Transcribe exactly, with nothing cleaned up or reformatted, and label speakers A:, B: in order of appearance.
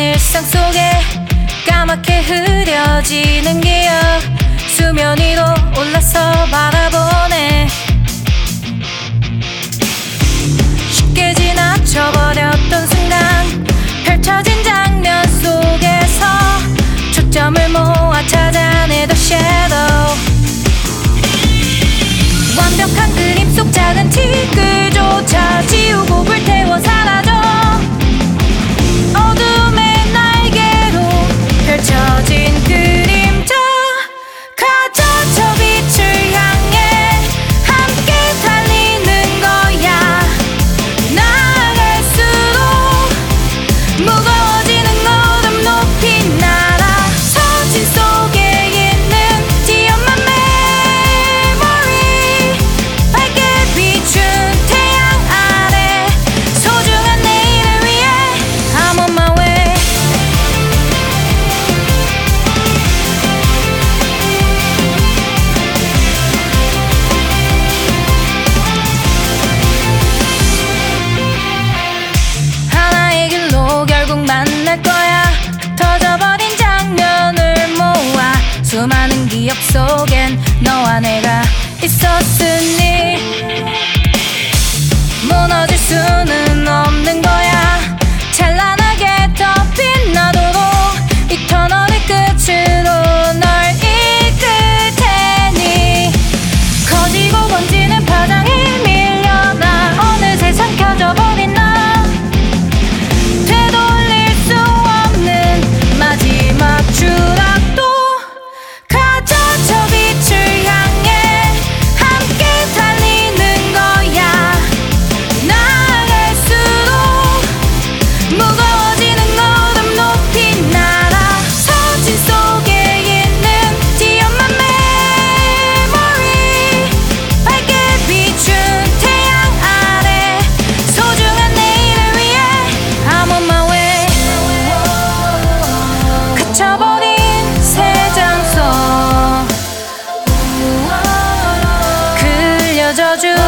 A: 일상 속에 까맣게 흐려지는 기억 수면 위로 올라서 바라보네. 쉽게 지나쳐버렸던 순간 펼쳐진 장면 속에서 초점을 모아 찾아내던 shadow. 완벽한 그림 속 작은 티끌조차 지우고 불태워 사라져. 어둠의 날개로 펼쳐진 그림자 가져 저 빛을 향해 함께 달리는 거야. 나아갈수록 무거워지는 어둠 높이 날아. 사진 속에 있는 띄엄한 memory 밝게 비춘 태양 아래 소중한 내일을 위해 I'm on my way. 하나의 길로 결국 만날 거야. 터져버린 장면을 모아 수많은 기억 속엔 너와 내가 있었으니 무너질 수는 없는 거야. 찬란하게 더 빛나도록 이터널의 끝으로 널 이끌 테니. 커지고 번지는 파장에 밀려나 어느새 삼켜져버린 나. 되돌릴 수 없는 마지막 추락도 가져 저 빛을 향해 함께 달리는 거야. 나아갈수록 무거워지는 어둠 높이 날아. 사진 속에 있는 띄엄한 memory 밝게 비춘 태양 아래 소중한 내일을 위해 I'm on my way. 갇혀버린 새 장소 그려져준